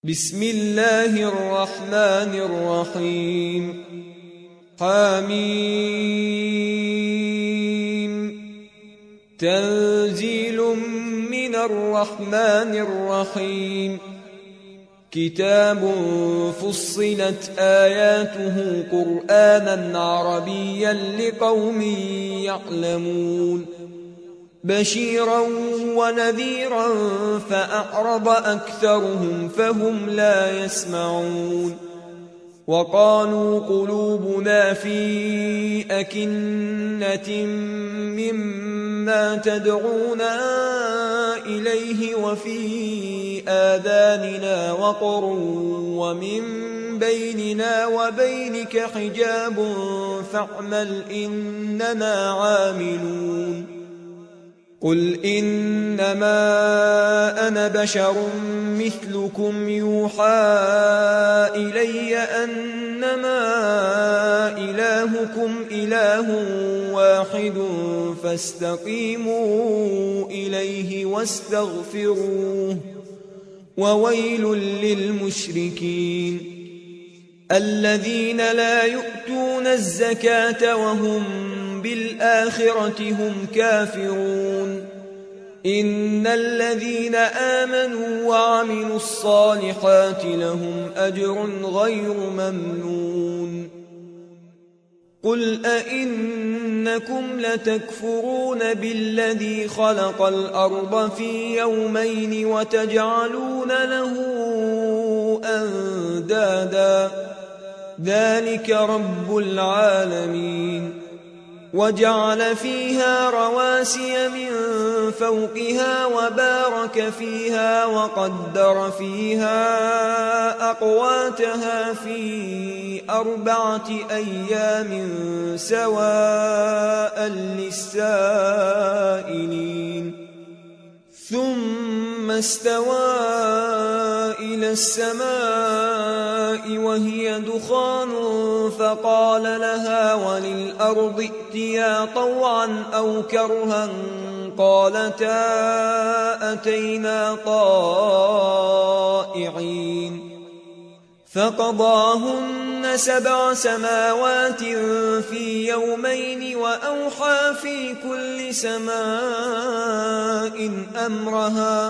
بسم الله الرحمن الرحيم حميم تنزيل من الرحمن الرحيم كتاب فصلت آياته قرآنا عربيا لقوم يعلمون بشيرا ونذيرا فأعرض أكثرهم فهم لا يسمعون وقالوا قلوبنا في أكنة مما تدعونا إليه وفي آذاننا وقر ومن بيننا وبينك حجاب فاعمل إننا عاملون قل إنما أنا بشر مثلكم يوحى إلي أنما إلهكم إله واحد فاستقيموا إليه واستغفروه وويل للمشركين الذين لا يؤتون الزكاة وهم بالآخرة هم كافرون إن الذين آمنوا وعملوا الصالحات لهم أجر غير ممنون قل أئنكم لتكفرون بالذي خلق الأرض في يومين وتجعلون له أندادا ذلك رب العالمين وجعل فيها رواسي من فوقها وبارك فيها وقدر فيها أقواتها في 4 أيام سواء للسائلين ثم استوى إلى السماء وهي دخان فقال لها وللأرض ائتيا طوعا أو كرها قالتا أتينا طائعين فقضاهن 7 سماوات في يومين وأوحى في كل سماء أمرها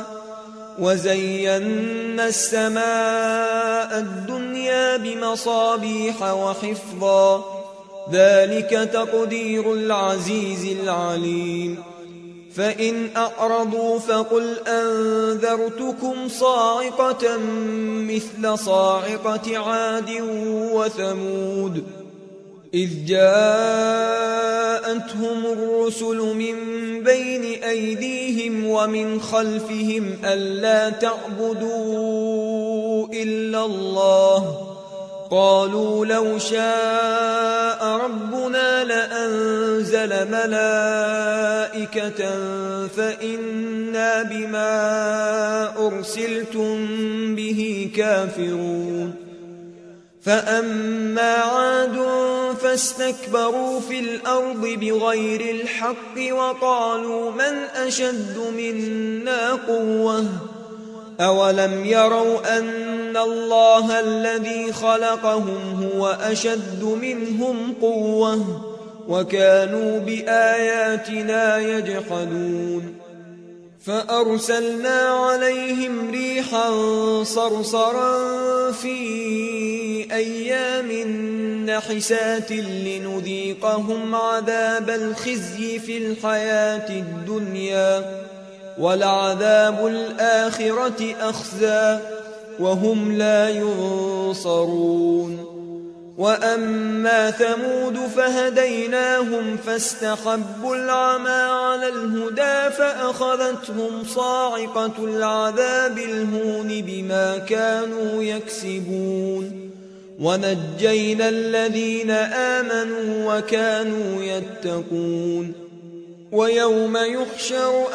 وزينا السماء الدنيا بمصابيح وحفظا ذلك تقدير العزيز العليم فإن أعرضوا فقل أنذرتكم صاعقة مثل صاعقة عاد وثمود إذ جاءتهم الرسل من بين أيديهم ومن خلفهم ألا تعبدوا إلا الله قالوا لو شاء ربنا لأنزل ملائكة فإنا بما أرسلتم به كافرون فأما عاد فاستكبروا في الأرض بغير الحق وقالوا من أشد منا قوة أولم يروا أن الله الذي خلقهم هو أشد منهم قوة وكانوا بآياتنا يجحدون فأرسلنا عليهم ريحا صرصرا في أيام نحسات لنذيقهم عذاب الخزي في الحياة الدنيا ولعذاب الآخرة أخزى وهم لا ينصرون وأما ثمود فهديناهم فاستحبوا العمى على الهدى فأخذتهم صاعقة العذاب الهون بما كانوا يكسبون ونجينا الذين آمنوا وكانوا يتقون ويوم يحشر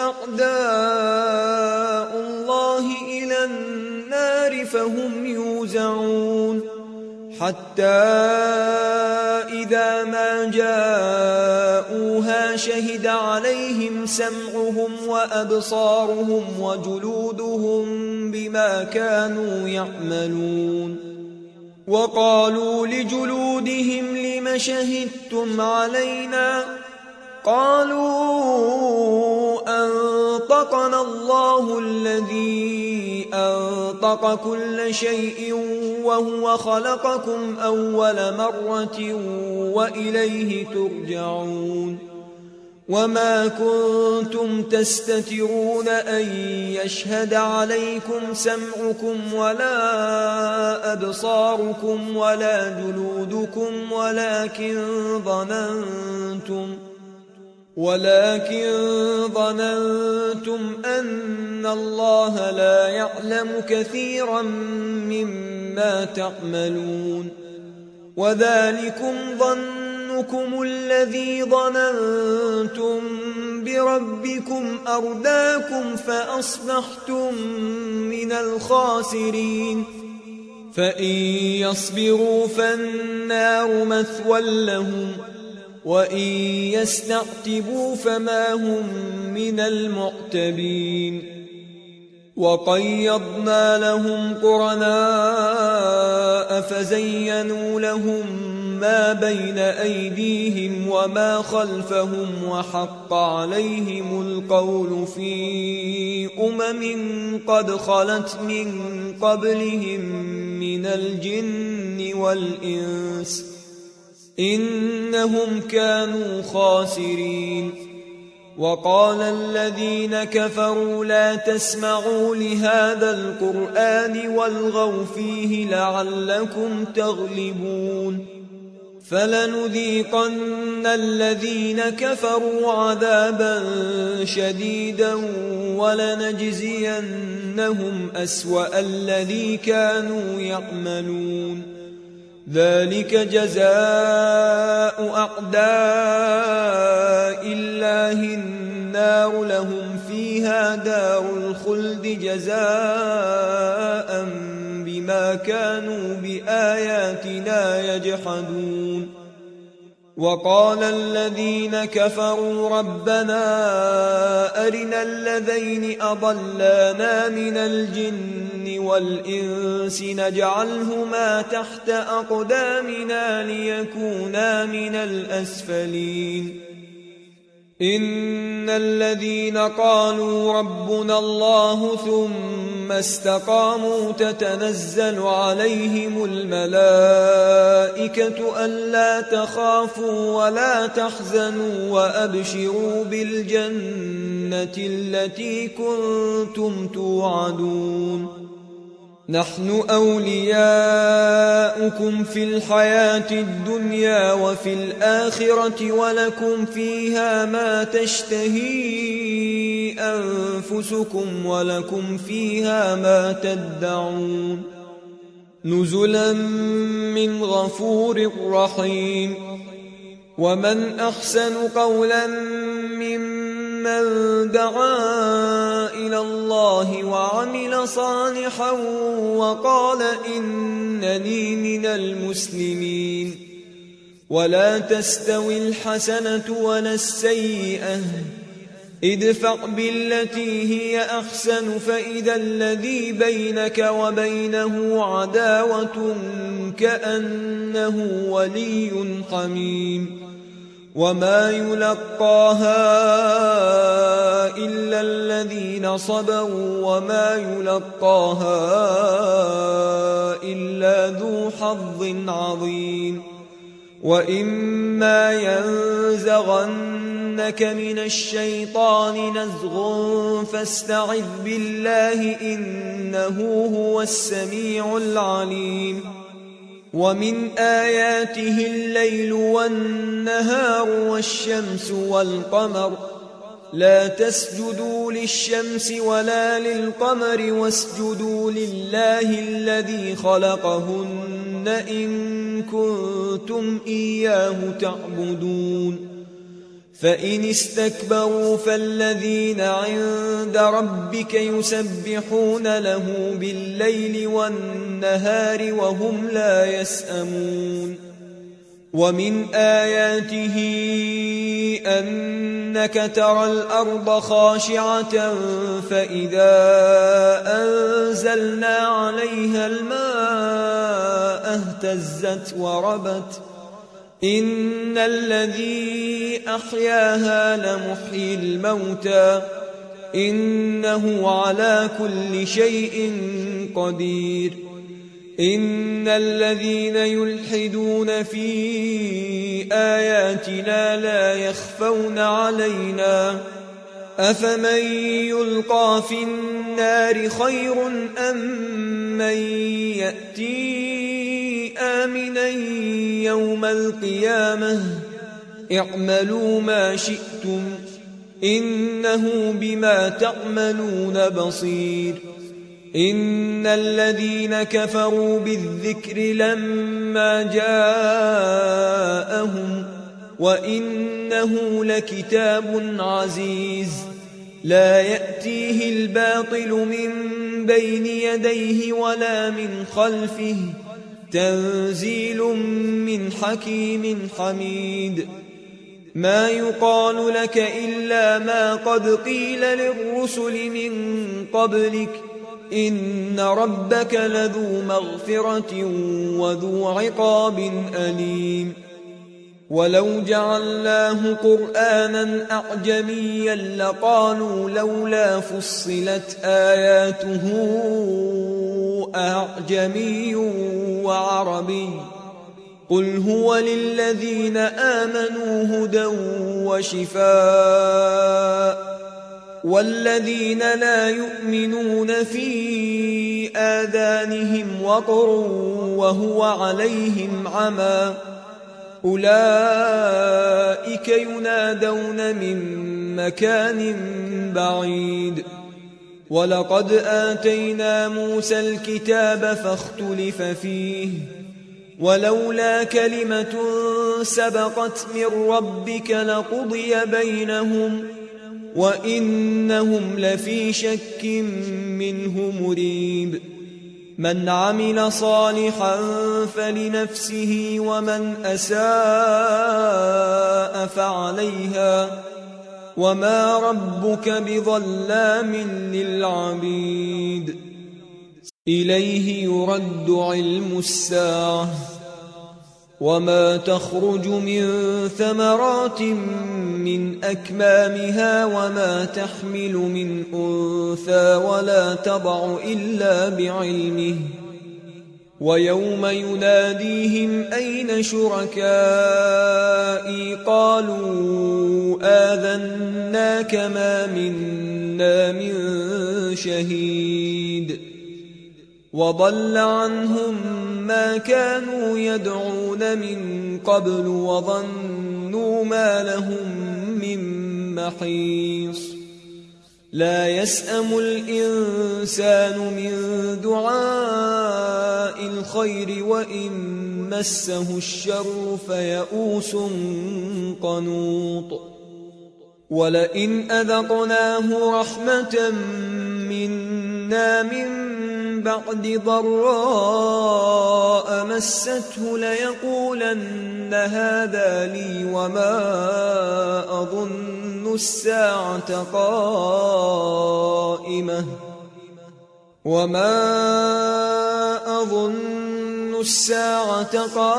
أعداء الله إلى النار فهم يوزعون حتى إذا ما جاءوها شهد عليهم عليهم سمعهم وأبصارهم وجلودهم بما كانوا يعملون وقالوا لجلودهم لم شهدتم علينا قالوا أنطقنا الله الذي أنطق كل شيء وهو خلقكم أول مرة وإليه ترجعون وما كنتم تستترون أن يشهد عليكم سمعكم ولا أبصاركم ولا جلودكم ولكن ظننتم أن الله لا يعلم كثيرا مما تعملون وذلكم ظنكم الذي ظننتم بربكم أرداكم فأصبحتم من الخاسرين فإن يصبروا فالنار مثوى لهم وإن يستعتبوا فما هم من المعتبين وقيضنا لهم قرناء فزينوا لهم ما بين أيديهم وما خلفهم وحق عليهم القول في قد خلت من قبلهم من الجن والإنس إنهم كانوا خاسرين وقال الذين كفروا لا تسمعوا لهذا القرآن والغوا فيه لعلكم تغلبون فلنذيقن الذين كفروا عذابا شديدا ولنجزينهم أسوأ الذي كانوا يعملون ذلك جزاء أعداء الله النار لهم فيها دار الخلد جزاء بما كانوا بآياتنا يجحدون وقال الذين كفروا ربنا أرنا الذين أضلانا من الجن والإنس نجعلهما تحت أقدامنا ليكونا من الأسفلين إن الذين قالوا ربنا الله ثم استقاموا تتنزل عليهم الملائكة ألا تخافوا ولا تحزنوا وأبشروا بالجنة التي كنتم توعدون نحن أولياؤكم في الحياة الدنيا وفي الآخرة ولكم فيها ما تشتهي أنفسكم ولكم فيها ما تدعون نزلا من غفور رحيم ومن أحسن قولا ممن دعا إلى الله وعمل صالحا وقال إنني من المسلمين ولا تستوي الحسنة ولا السيئة ادفع بالتي هي أحسن فإذا الذي بينك وبينه عداوة كأنه ولي حميم وما يلقاها إلا الذين صبروا وما يلقاها إلا ذو حظ عظيم وإما ينزغنك من الشيطان نزغ فاستعذ بالله إنه هو السميع العليم ومن آياته الليل والنهار والشمس والقمر لا تسجدوا للشمس ولا للقمر واسجدوا لله الذي خلقهن إن كنتم إياه تعبدون فإن استكبروا فالذين عند ربك يسبحون له بالليل والنهار وهم لا يسأمون ومن آياته أنك ترى الأرض خاشعة فإذا أنزلنا عليها الماء اهتزت وربت إن الذي أحياها لمحيي الموتى إنه على كل شيء قدير إن الذين يلحدون في آياتنا لا يخفون علينا أفمن يلقى في النار خير أم من يأتي آمنا يوم القيامة اعملوا ما شئتم إنه بما تعملون بصير إن الذين كفروا بالذكر لما جاءهم وإنه لكتاب عزيز لا يأتيه الباطل من بين يديه ولا من خلفه تنزيل من حكيم حميد ما يقال لك إلا ما قد قيل للرسل من قبلك إن ربك لذو مغفرة وذو عقاب أليم ولو جعلناه قرآنا أعجميا لقالوا لولا فصلت آياته أعجمي وعربي قل هو للذين آمنوا هدى وشفاء والذين لا يؤمنون في آذانهم وقر وهو عليهم عمى أولئك ينادون من مكان بعيد ولقد آتينا موسى الكتاب فاختلف فيه ولولا كلمة سبقت من ربك لقضي بينهم وإنهم لفي شك منه مريب من عمل صالحا فلنفسه ومن أساء فعليها وما ربك بظلام للعبيد إليه يرد علم الساعة وما تخرج من ثمرات من أكمامها وما تحمل من أنثى ولا تضع إلا بعلمه ويوم يناديهم أين شركائي قالوا آذناك ما منا من شهيد وضل عنهم ما كانوا يدعون من قبل وظنوا ما لهم من محيص لا يسأم الإنسان من دعاء الخير وإن مسه الشر فيئوس قنوط ولئن أذقناه رحمة منا من بعد ضراء مسته ليقولن هذا لي وما أظن الساعة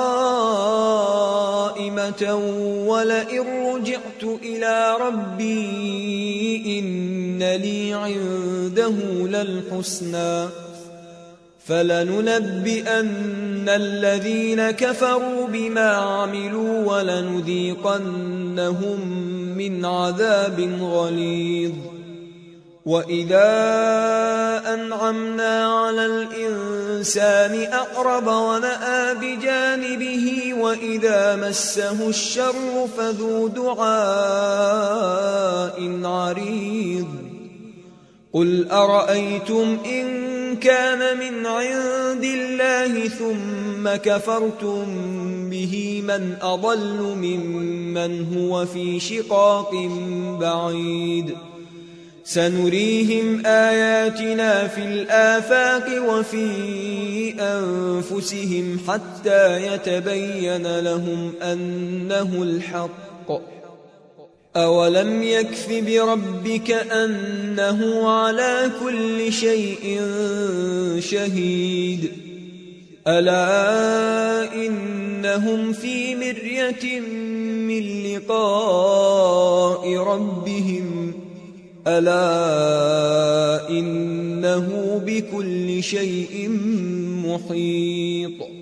قائمة ولئن رجعت إلى ربي إن لي عنده للحسنى فلننبئن الذين كفروا بما عملوا ولنذيقنهم من عذاب غليظ وإذا أنعمنا على الإنسان أعرض ونأى بجانبه وإذا مسه الشر فذو دعاء عريض قل أرأيتم إن كان من عند الله ثم كفرتم به من أضل ممن هو في شقاق بعيد سنريهم آياتنا في الآفاق وفي أنفسهم حتى يتبين لهم أنه الحق. أولم يكف بربك أنه على كل شيء شهيد. ألا إنهم في مرية من لقاء ربهم ألا إنه بكل شيء محيط.